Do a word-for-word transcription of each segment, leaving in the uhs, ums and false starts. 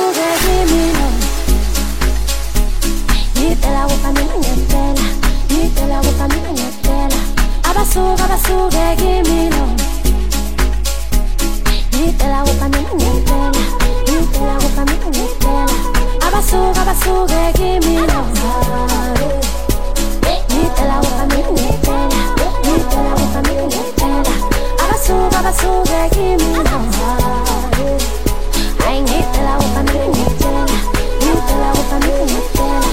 basuke kimi lo. Ngitela kufanele ngiyetela, ngitela kufanele ngiyetela. Abasuka basuke kimi lo. Ngitela kufanele ngiyetela, ngitela kufanele ngiyetela. Abasuka basuke kimi lo. Ngitela kufanele ngiyetela, ngitela kufanele ngiyetela. Abasuka basuke kimi lo. Ay ngitela kufanele ngiyetela, ngitela kufanele ngiyetela.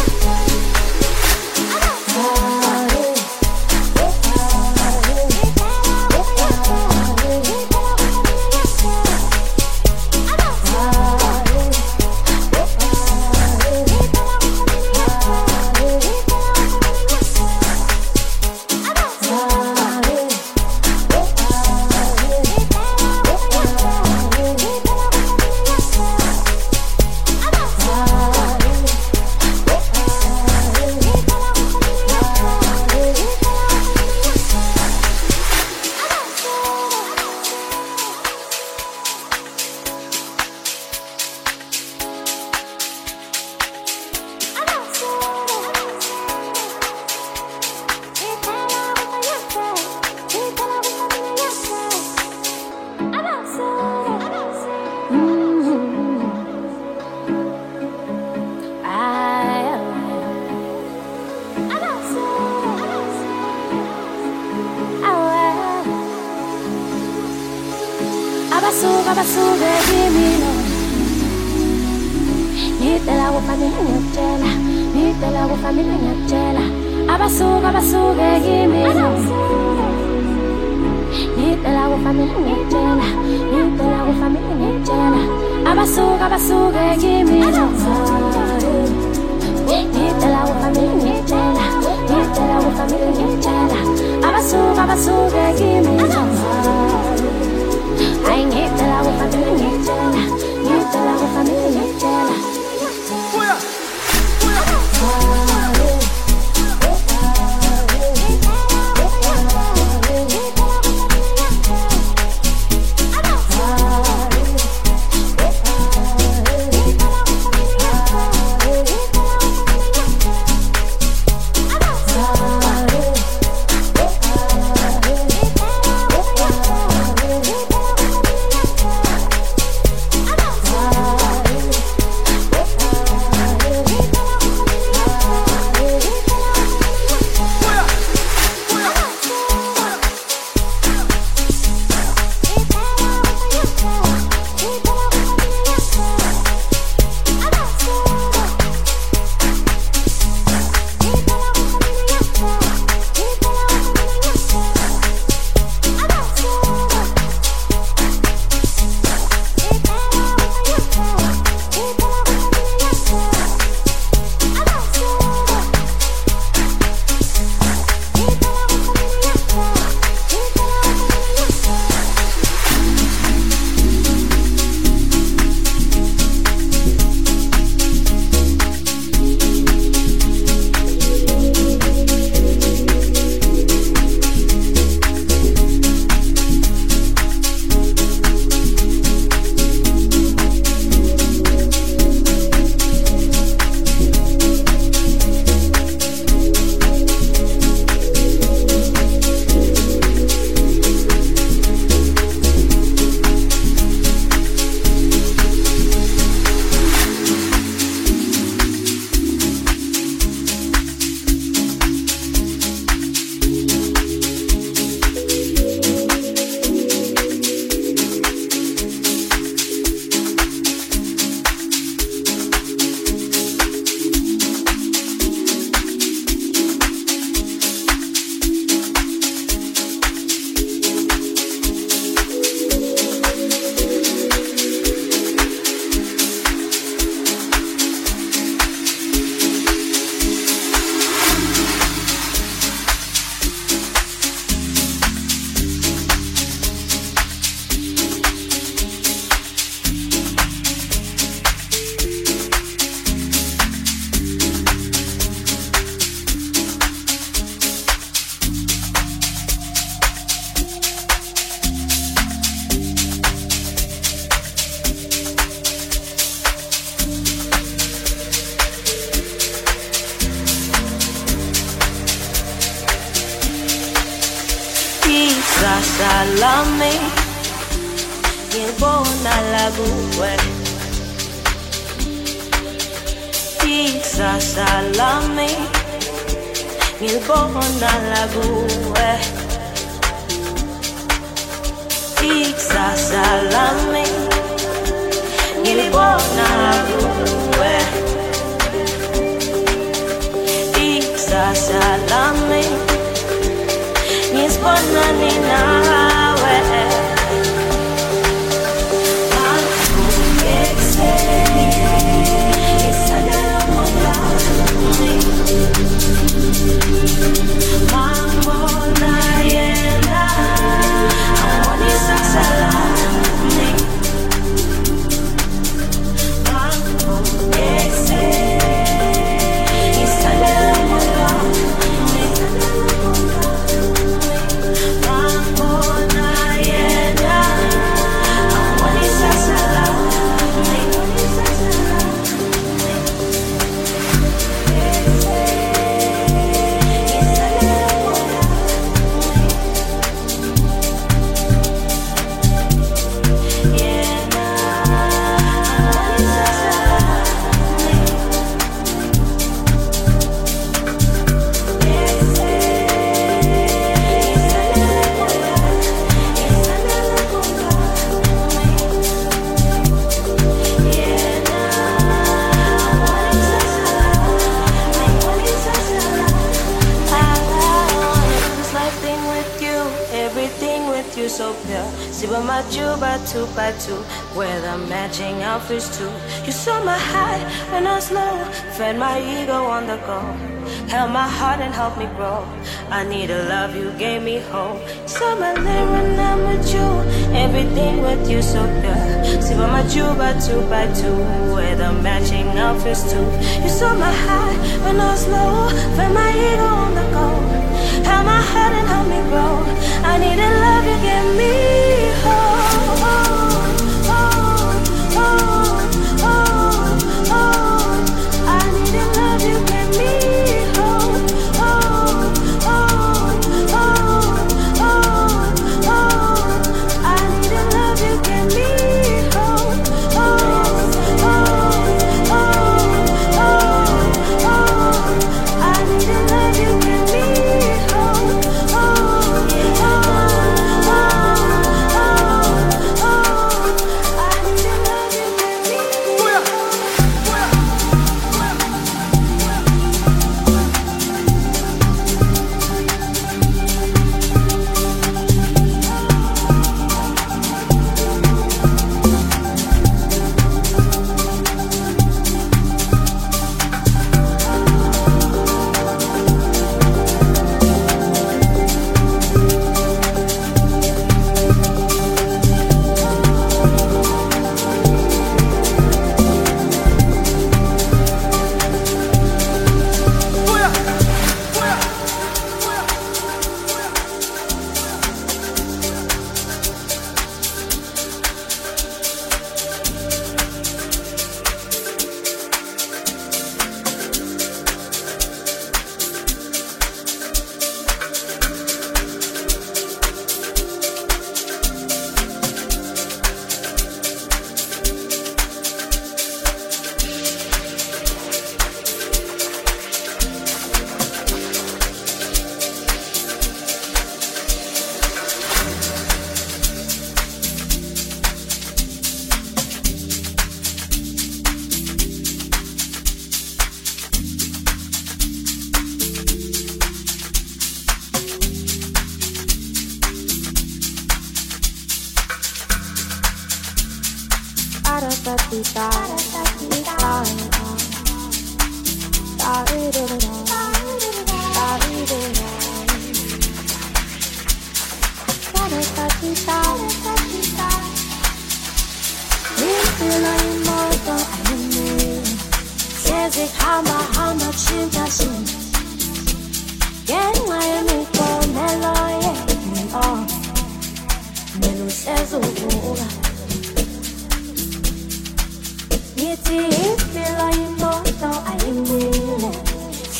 Abasuka basuke kimi lo. Ngitela kufanele ngiyetela, ngitela kufanele ngiyetela. Abasuka basuke kimi lo. Ngitela kufanele ngiyetela, ngitela kufanele ngiyetela. Abasuka basuke kimi lo. Ngitela kufanele ngiyetela, ngitela kufanele ngiyetela. Abasuka basuke kimi lo. Ay ngitela kufanele ngiyetela, ngitela kufanele ngiyetela. salami ngibona la kuwe pizza salami ngibona la kuwe pizza salami ngibona la kuwe pizza salami ngibona ninawe two by two, wear the matching outfits too. You saw my high and I was low, fed my ego on the go, held my heart and helped me grow. I need a love, you gave me hope. Summer there when I'm with you, everything with you so pure. See by my two by two by two, wear the matching outfits too. You saw my high when I was low, fed my ego on the go, held my heart and helped me grow. I need a love, you gave me hope.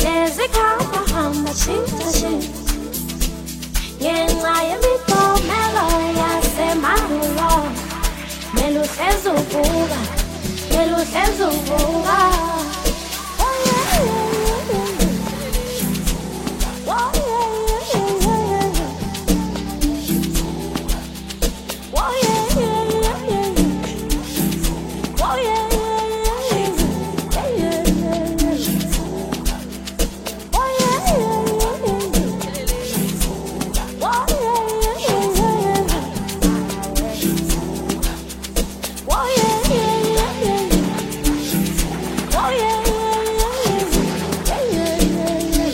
Yeah, I am sezovuka, lelo sezovuka. Oh yeah, yeah, yeah, yeah. Oh yeah, yeah, yeah, yeah. Oh yeah, yeah, yeah, yeah. Oh yeah, yeah, yeah, yeah, yeah. Oh yeah, yeah, yeah, yeah. Oh yeah, yeah, yeah, yeah. Oh yeah, yeah, yeah, yeah. Oh yeah, yeah, yeah, yeah,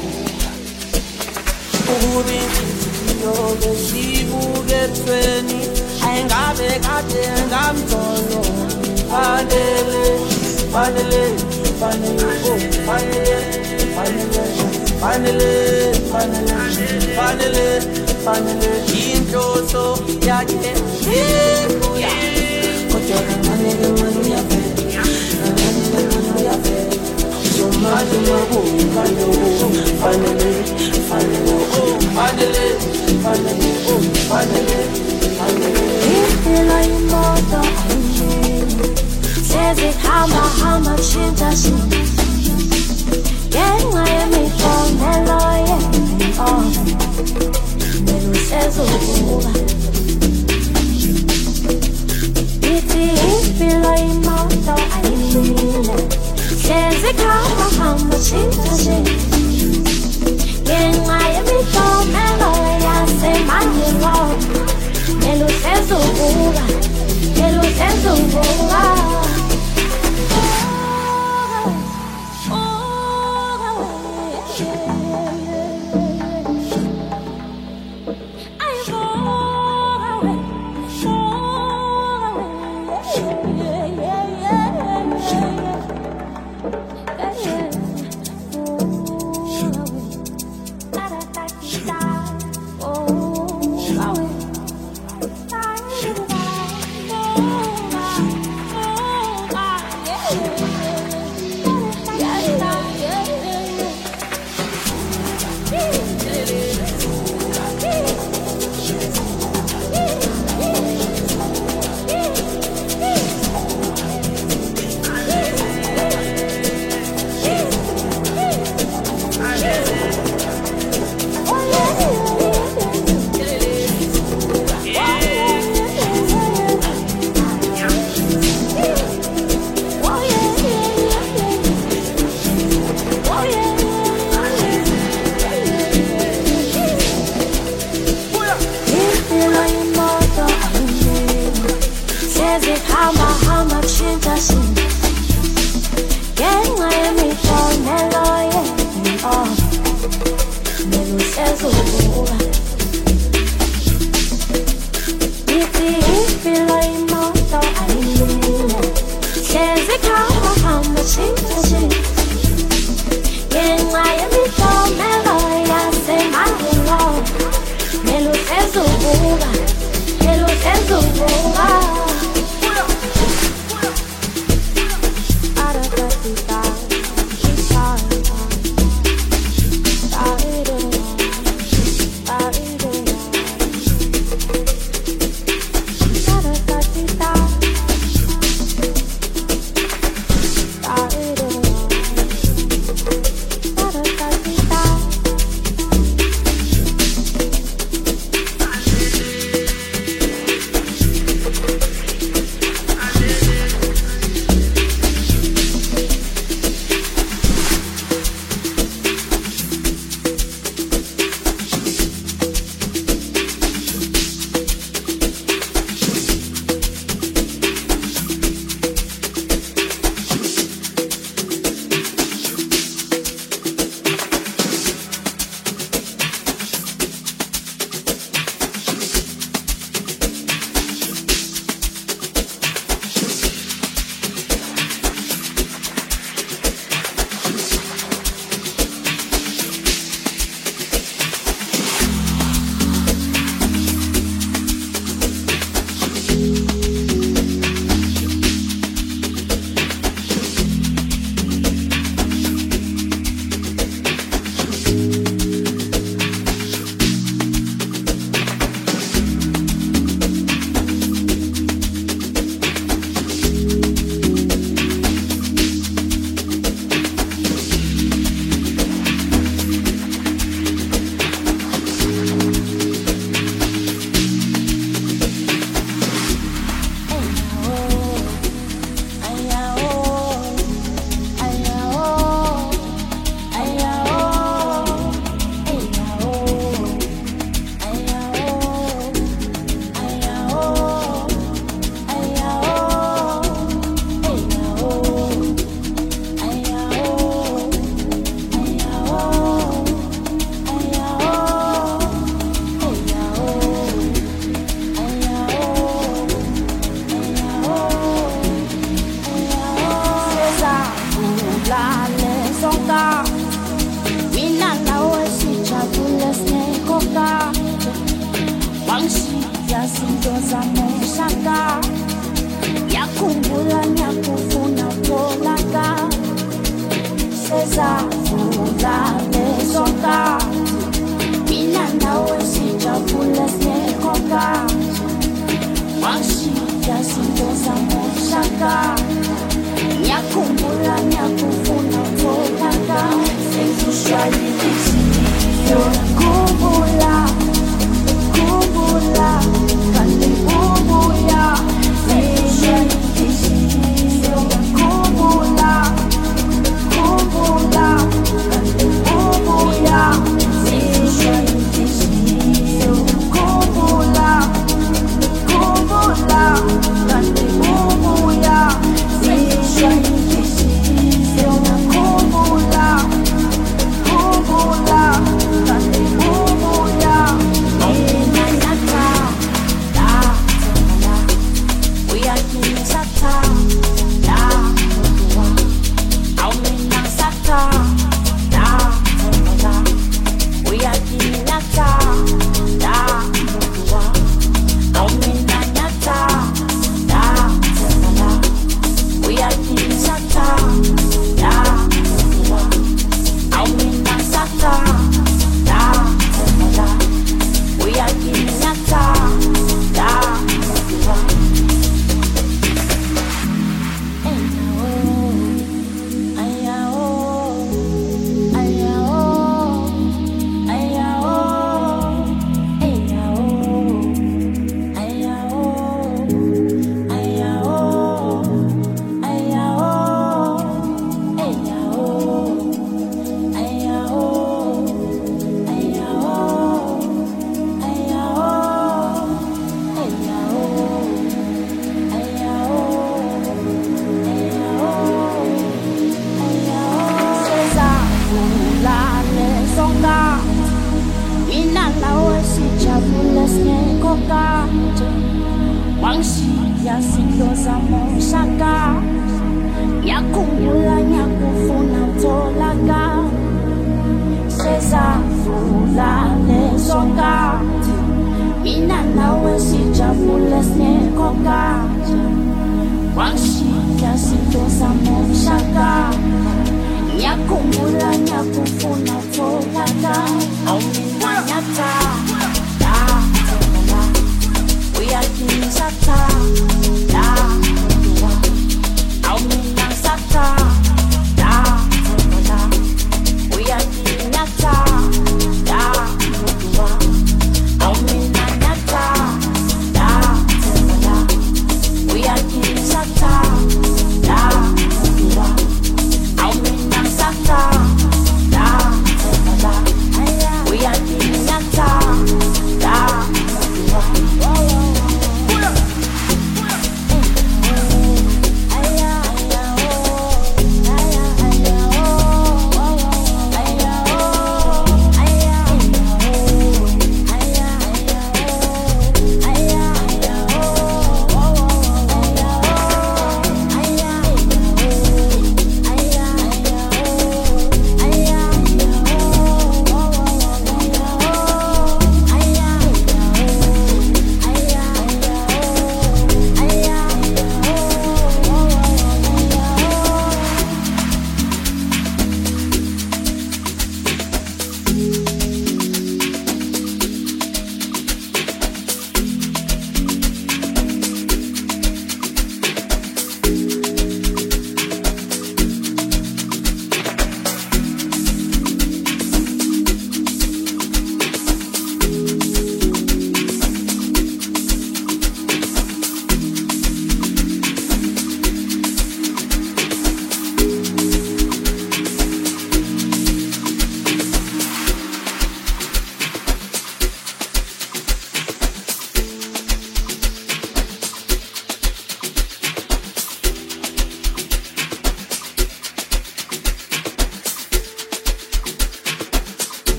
yeah. Ubi yo besibukethweni ayingabe kade ngamthono fanele fanele fanele oh fanele fanele fanele fanele fanele fanele inhloso yakhe ibuya kodwa fanele manu yafe fanele manu yafe somali mabu fanele fanele oh fanele fanele oh fanele fanele Ifila imoto ayini sezihamba hamba shintsha shintsha ngenxa yemiklomelo yempova melu sezovuka ithi ifila imoto ayini sezihamba hamba shintsha shintsha ngenxa yemiklomelo yasemanyelo melu sezovuka melu sezovuka.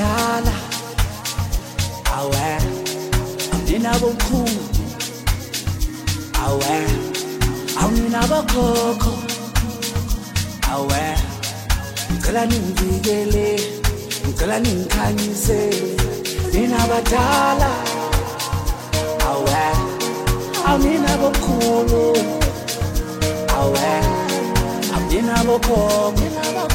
abadala awe awuninabomkhulu awe awuninabokhokho awe ngicela ningivikele ngicela ningikhanyise ninabadala awe awuninabomkhulu awe awuninabokhokho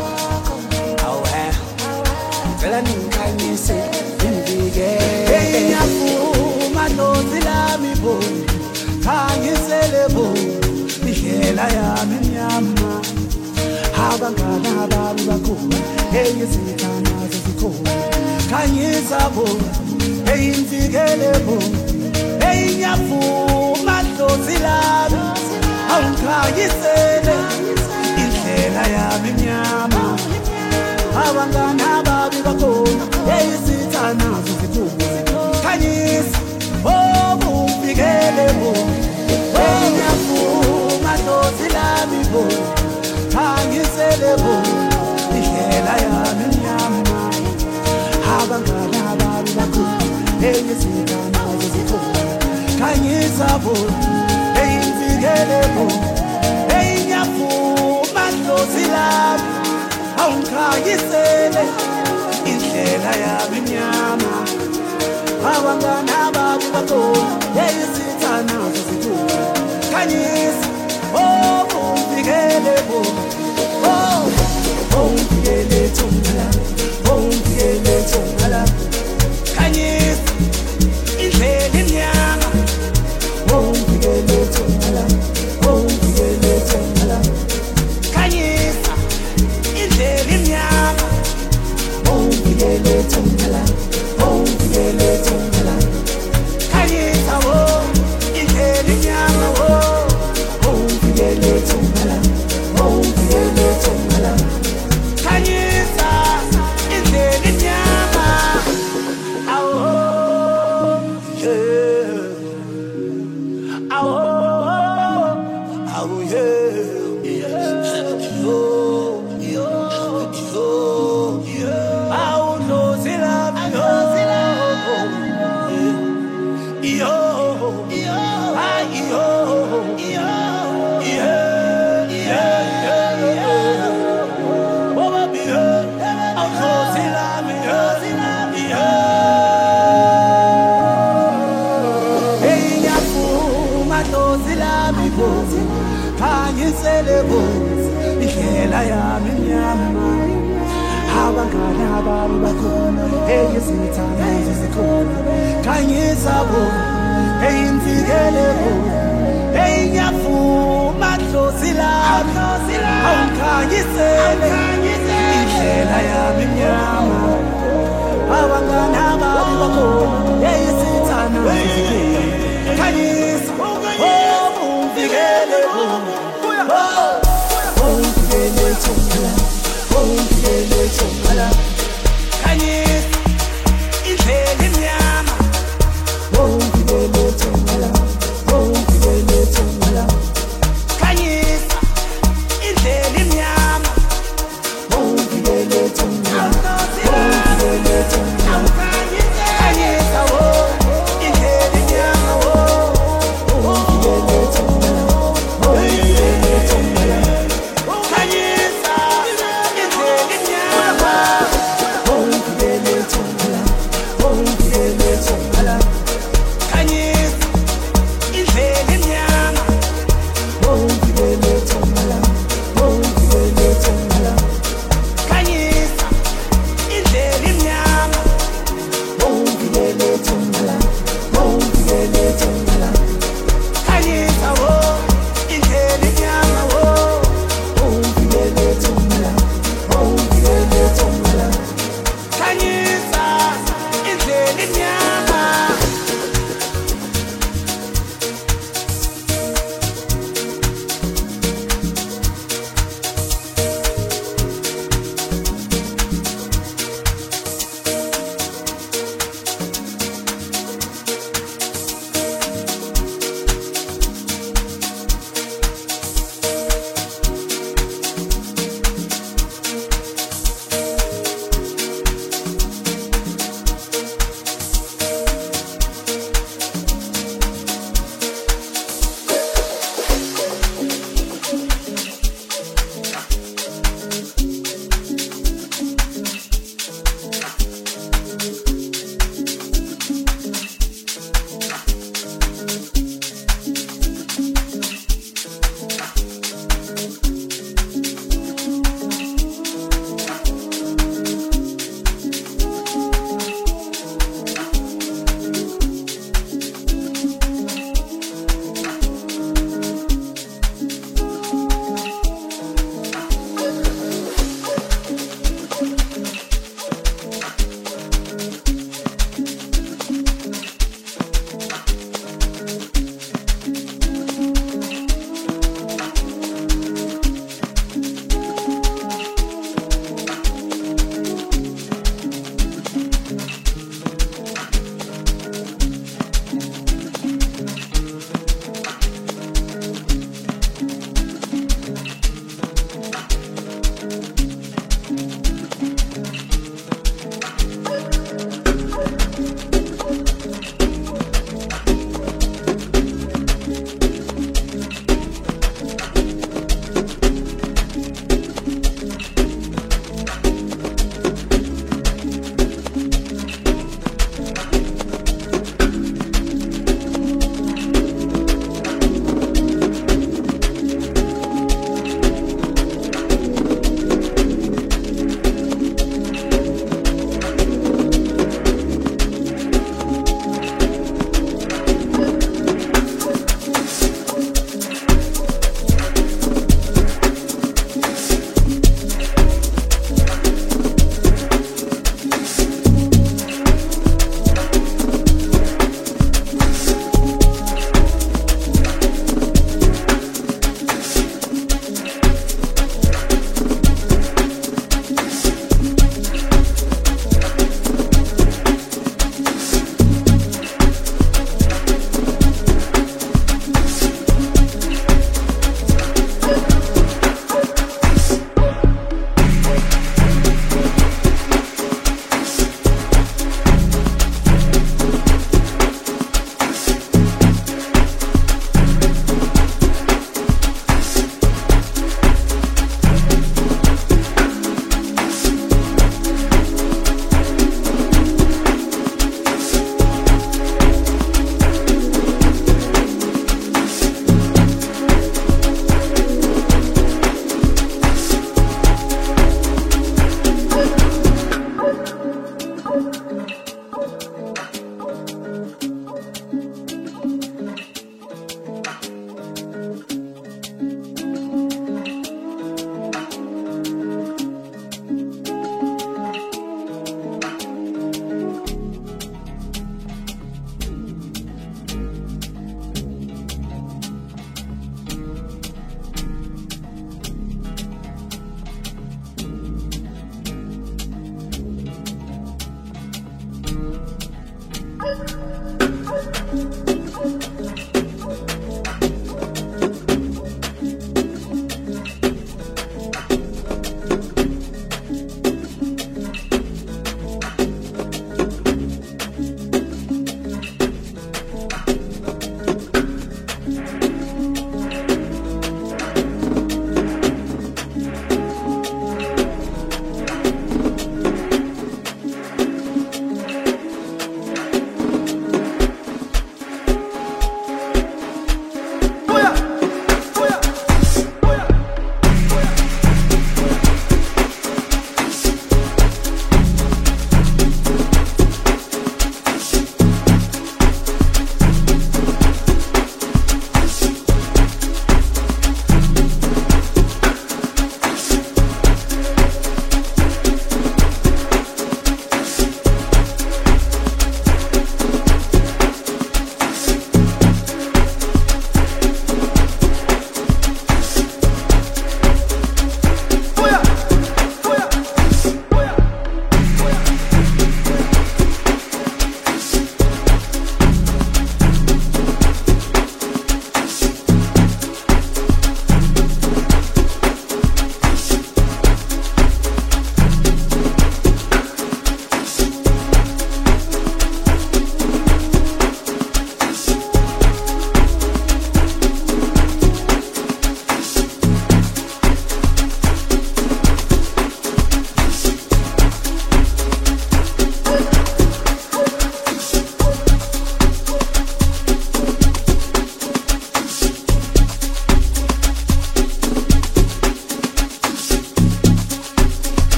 awe ngicela ningikhanyise ningivikele ngiyavuma nozi lami bo khanyisele bo ihlela yami mnyama abangana ababi bakhona eyizithana zezikhona khanyisa bo eyimvikele bo eyinyavuma nozi lami awukhanyisele ihlela yami mnyama abangana ababi bakhona eyizithana zezikhona khanyisa oh uvikele bo enyavuma nozi lami bo khanyisele bo ihlela yami mnyama abangana ababi bakhona eyizithana zezikhona khanyisa bo eyimvikele bo enyavuma nozi lami awukhanyisele indlela yami mnyama abangana ababi bakhona eyizithana zezikhona khanyisa oh uvikele bo oh uvikele thongala oh uvikele thongala khanyisa indlela mnyama oh uvikele thongala oh uvikele thongala khanyisa indlela mnyama oh uvikele thongala oh uvikele thongala khanyisa oh indlela mnyama oh oh uvikele thongala oh uvikele thongala khanyisa indlela mnyama awo yeah awo awo yeah yo yo yo yo awo no zila no zila yo yo ay yo yo yeah yeah yeah oh baby awo no zila me yeah hey nyafuma no zila me bo khanyisele bo ihlela yami mnyama abangana ababi bakhona eyizithana zezikhona khanyisa bo eyimvikele bo eyinyavuma dlozi lami awukhanyisele indlela yami mnyama abangana ababi bakhona eyizithana zezikhona khanyisa oh umvikele bo oh umvikele thongala oh umvikele thongala khanyisa indlela mnyama oh umvikele thongala oh umvikele thongala khanyisa indlela mnyama oh umvikele thongala oh umvikele thongala khanyisa oh indlela mnyama oh umvikele thongala oh umvikele thongala khanyisa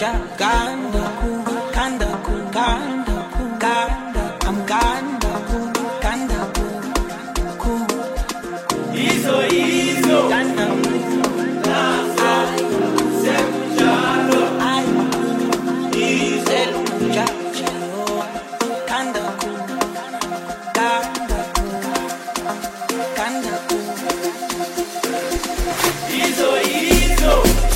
Ganda cool, Ganda cool, Ganda cool, Ganda, I'm Ganda cool, Ganda cool, cool. Izo, Izo, Ganda cool, Lazo, Semujalo, I, Izo, Jalo, Ganda cool, Ganda cool, Ganda cool. Izo, Izo.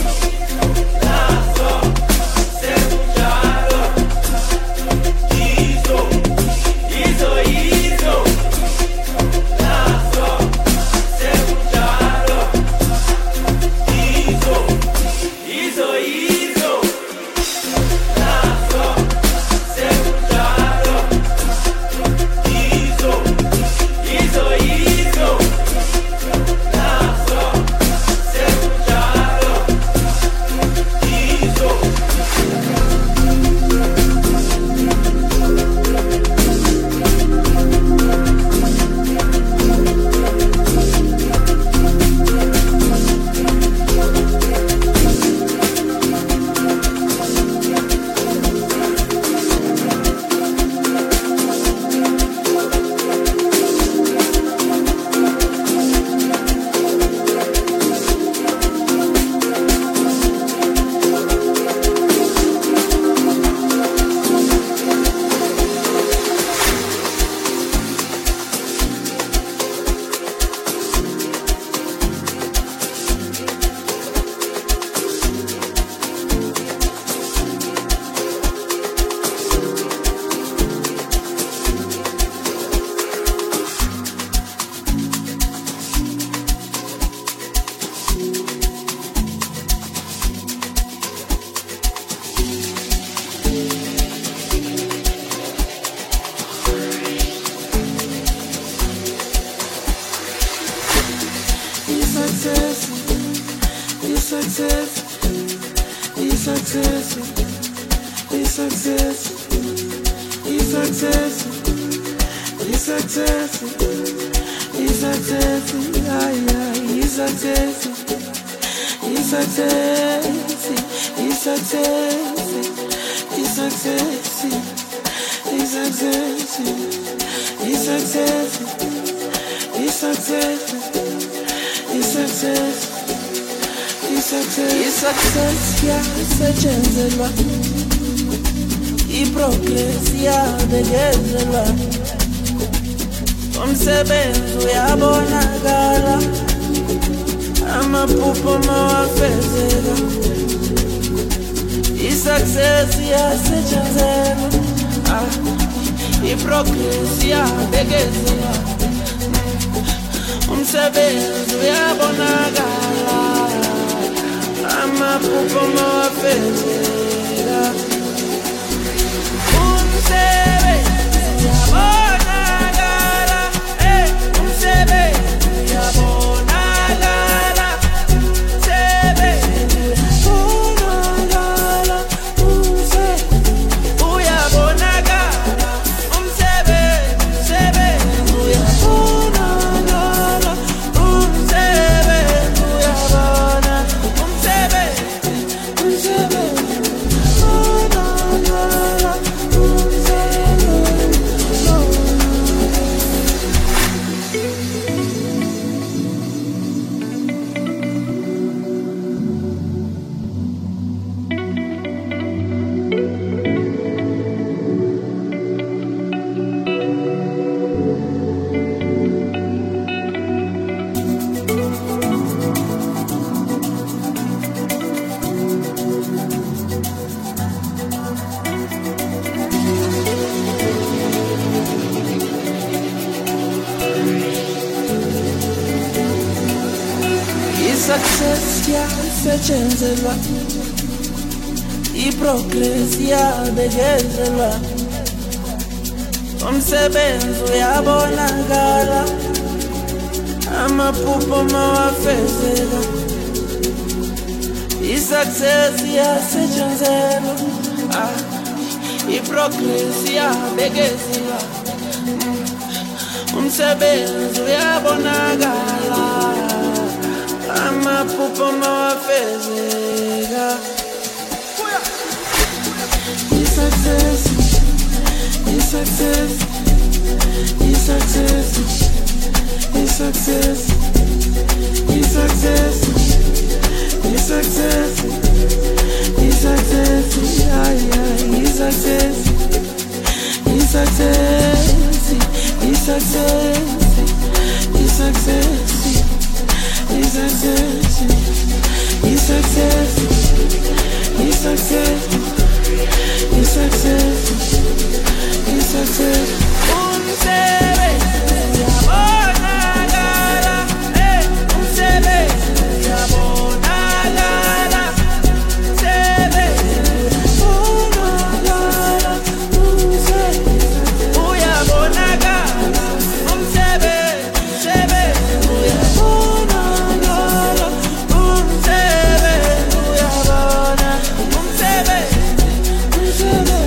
Success yasetshenziswa, iprogress yabekezelwa, umsebenzi uyabonakala, amaphupho mawafezeka. I-success yasetshenziswa, ah, iprogress yabekezelwa, umsebenzi uyabonakala, amaphupho mawafezeka. success, is success, is success, is success, is success, is success, is success, yeah, yeah, is success, is success, is success, is success, is success, is success, is success, is success, is success. Umsebenzi uyabonakala, eh, umsebenzi uyabonakala, umsebenzi uyabonakala, umsebenzi uyabonakala, umsebenzi, umsebenzi uyabonakala, umsebenzi uyabona, umsebenzi, umsebenzi.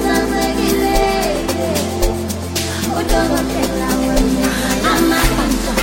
I'm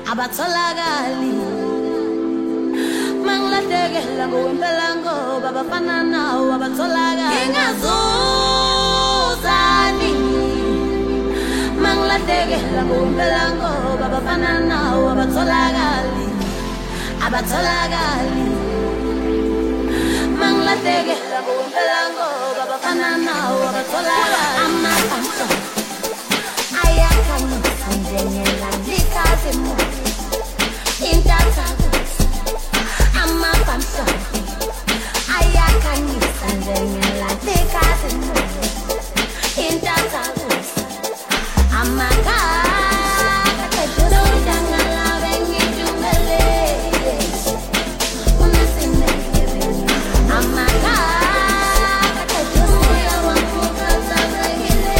abatholakali manglahlekela ngowempela ngoba bafana nawo abatholakali ngingazuzani manglahlekela ngowempela ngoba bafana nawo abatholakali abatholakali manglahlekela ngowempela ngoba bafana nawo abatholakali amakhanda ayakhanyisa njengelandika zemoto intathakuthi amabhamhlophe ayakhanyisa njengelandika zemoto intathakuthi amakhanda dodangala bengijumbele unesineke amakhanda doya wamukaza begile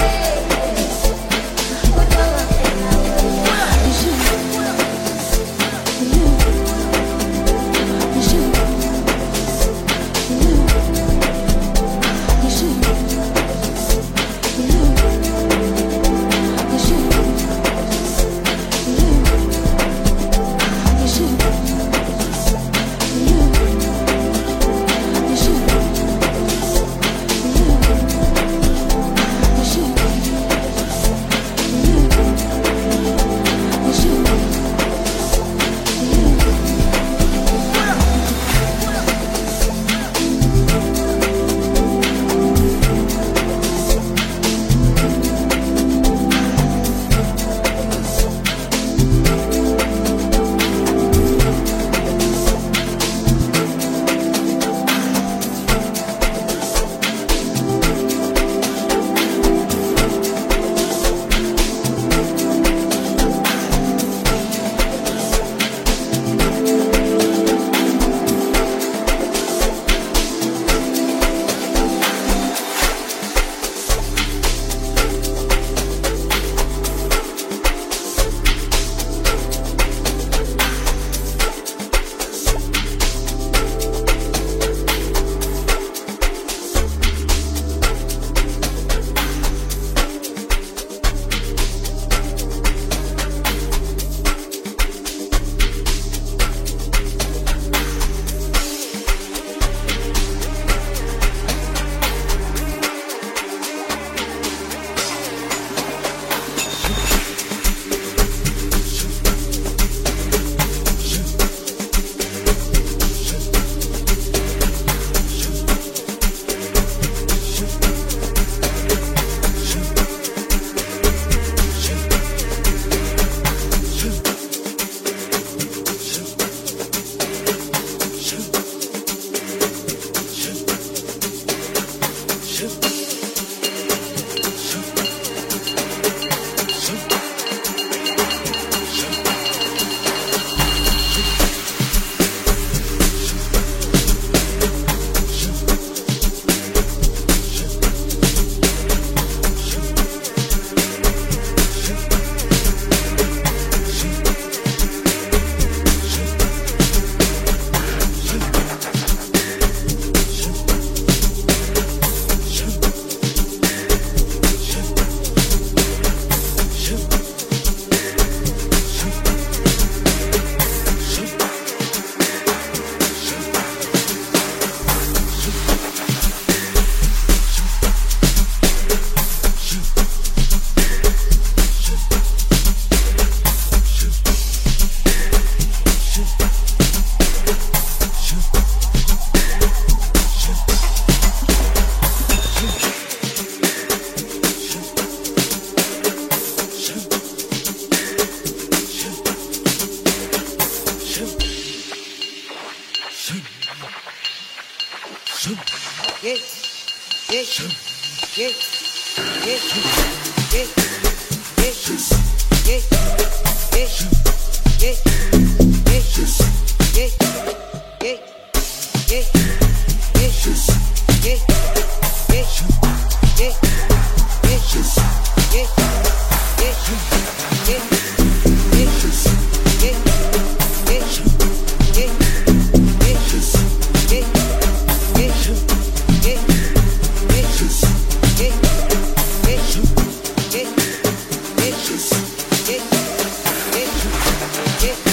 Yeah.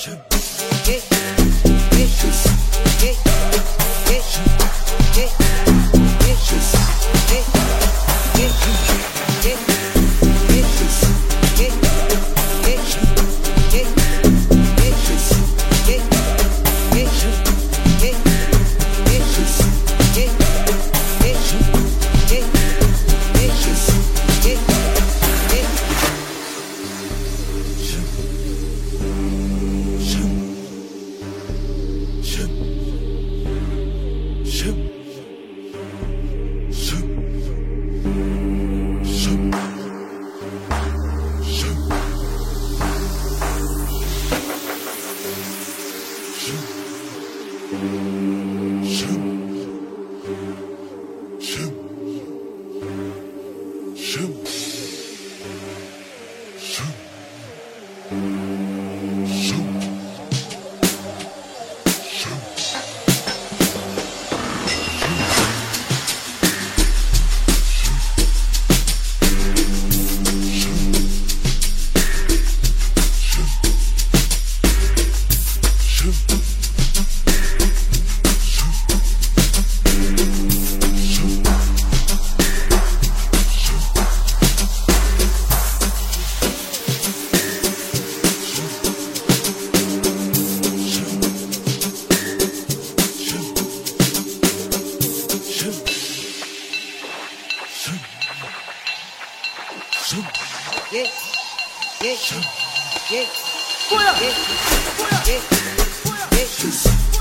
Yeah, yeah, yeah, yeah, yeah, yeah, yeah.